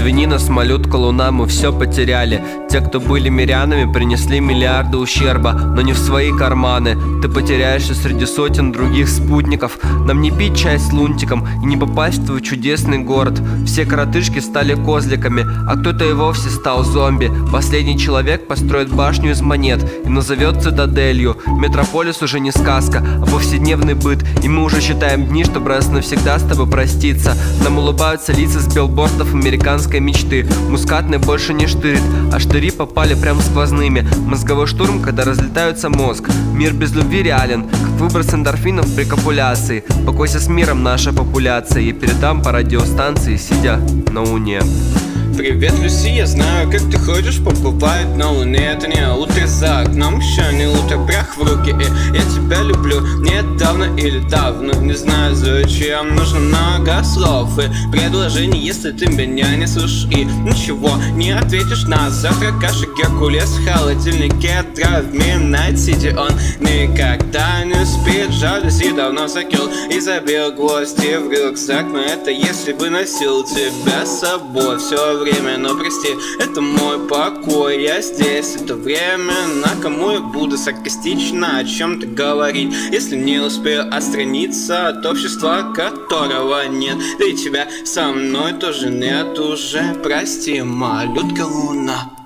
Извини нас, малютка луна, мы все потеряли. Те, кто были мирянами, принесли миллиарды ущерба, но не в свои карманы. Ты потеряешься среди сотен других спутников. Нам не пить чай с лунтиком и не попасть в твой чудесный город. Все коротышки стали козликами, а кто-то и вовсе стал зомби. Последний человек построит башню из монет и назовет цитаделью. Метрополис уже не сказка, а повседневный быт. И мы уже считаем дни, чтобы раз навсегда с тобой проститься. Нам улыбаются лица с билбордов американской мечты. Мускатный больше не штырит, а штыри попали прям сквозными. Мозговой штурм, когда разлетается мозг. Мир без любви реален, как выброс эндорфинов при копуляции. Покойся с миром, наша популяция. Я передам по радиостанции, сидя на луне. Привет, Люси, я знаю, как ты ходишь, побывает на луне. Это не утро за окном, еще не утро, прях в руки. И я тебя люблю недавно или давно, не знаю зачем. Нужно много слов и предложений, если ты меня не слышишь и ничего не ответишь на завтра. Каша Геркулес в холодильнике, травме Найт Сити. Он никогда не спит, жалюзи давно закрыл и забил гвозди в рюкзак. Но это если бы носил тебя с собой все время. Но прости, это мой покой, я здесь, это время. На кому я буду саркастично о чем-то говорить, если не успею отстраниться от общества, которого нет. Да и тебя со мной тоже нет уже. Прости, малютка луна.